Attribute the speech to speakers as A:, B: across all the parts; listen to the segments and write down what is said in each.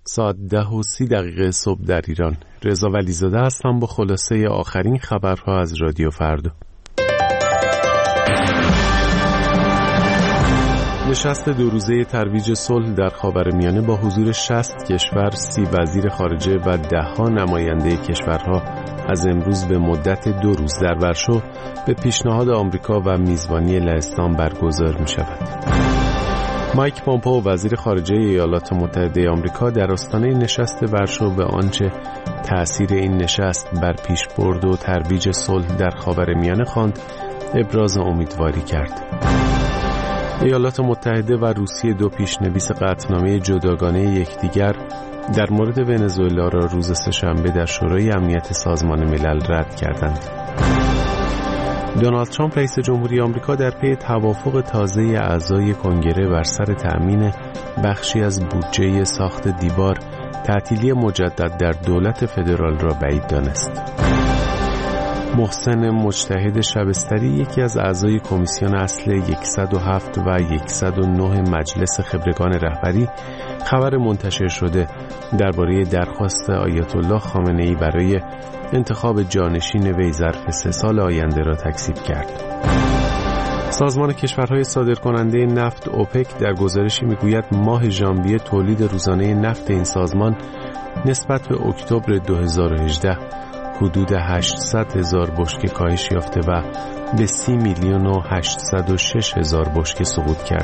A: ساعت 10:30 صبح در ایران. رضا ولیزاده هستم با خلاصه آخرین خبرها از رادیو فردا. نشست 2 روزه ترویج صلح در خاورمیانه با حضور 60 کشور، 30 وزیر خارجه و 10 نماینده کشورها از امروز به مدت 2 روز در ورشو به پیشنهاد آمریکا و میزبانی لهستان برگزار می شود. مایک پومپئو وزیر خارجه ایالات متحده آمریکا در آستانه نشست ورشو به آنچه تأثیر این نشست بر پیشبرد و ترویج صلح در خاورمیانه خواند ابراز امیدواری کرد. ایالات متحده و روسیه 2 پیشنویس قطعنامه جداگانه یکدیگر در مورد ونزوئلا را روز سه‌شنبه در شورای امنیت سازمان ملل رد کردند. دونالد ترامپ رئیس جمهوری آمریکا در پی توافق تازه اعضای کنگره بر سر تأمین بخشی از بودجه ساخت دیوار تعطیلی مجدد در دولت فدرال را بعید دانست. محسن مجتهد شبستری یکی از اعضای کمیسیون اصل 107 و 109 مجلس خبرگان رهبری خبر منتشر شده درباره درخواست آیت الله خامنه‌ای برای انتخاب جانشین وی ظرف 3 سال آینده را تکذیب کرد. سازمان کشورهای صادرکننده نفت اوپک در گزارشی میگوید ماه ژانویه تولید روزانه نفت این سازمان نسبت به اکتبر 2018 حدود 800,000 بشکه کاهش یافته و به 30,806,000 بشکه سقوط کرد.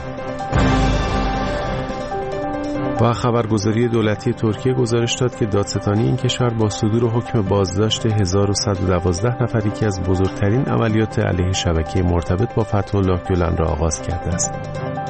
A: و خبرگزاری دولتی ترکیه گزارش داد که دادستانی این کشور با صدور حکم بازداشت 1112 نفر یکی از بزرگترین عملیات علیه شبکه مرتبط با فتح‌الله گلن را آغاز کرده است.